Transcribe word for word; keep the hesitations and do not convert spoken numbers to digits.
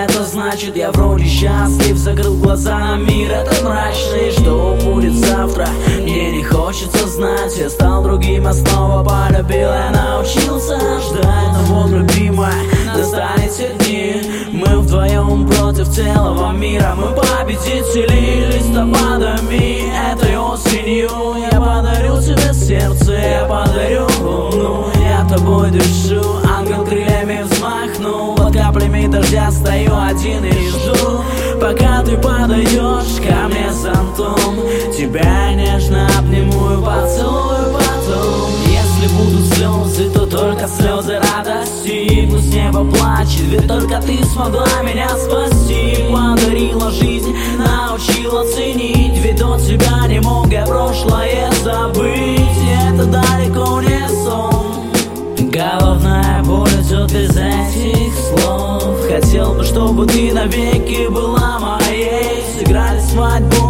это значит, я вроде счастлив. Закрыл глаза на мир этот мрачный. Что будет завтра, мне не хочется знать. Я стал другим, я снова полюбил. Я научился ждать, но вот, любимая, настанет те дни. Мы вдвоем против целого мира. Мы победители листопадами. Этой осенью я подарю тебе сердце, я подарю луну. Я тобой дышу, ангел крыльями взмахнул. Под каплями дождя стою один и жду, пока ты подойдешь ко мне с зонтом. Тебя нежно обниму и поцелую потом. Если будут слезы, то только слезы радости. Пусть небо плачет, ведь только ты смогла меня спасти. Подарила жизнь, научила ценить, ведь от тебя не мог я прошлое забыть. И это далеко не сон. Головная боль идет без этих слов. Хотел бы, чтобы ты навеки была моей. Сыграли свадьбу